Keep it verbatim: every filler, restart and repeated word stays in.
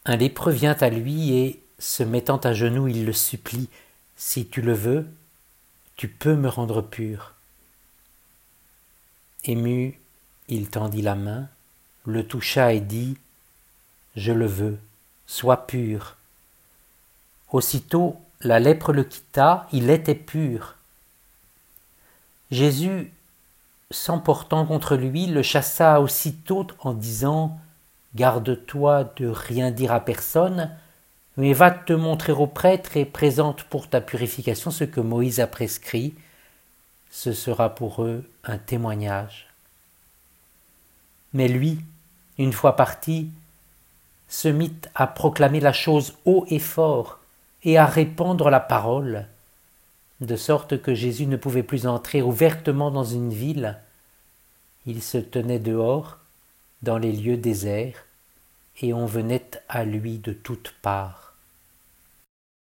Un lépreux vient à lui et, se mettant à genoux, il le supplie. « Si tu le veux, tu peux me rendre pur. » Ému, il tendit la main, le toucha et dit « Je le veux, sois pur. » Aussitôt, la lèpre le quitta, il était pur. Jésus, s'emportant contre lui, le chassa aussitôt en disant « Garde-toi de rien dire à personne, mais va te montrer au prêtre et présente pour ta purification ce que Moïse a prescrit. Ce sera pour eux un témoignage. » Mais lui, une fois parti, se mit à proclamer la chose haut et fort et à répandre la parole, de sorte que Jésus ne pouvait plus entrer ouvertement dans une ville. Il se tenait dehors, dans les lieux déserts, et on venait à lui de toutes parts.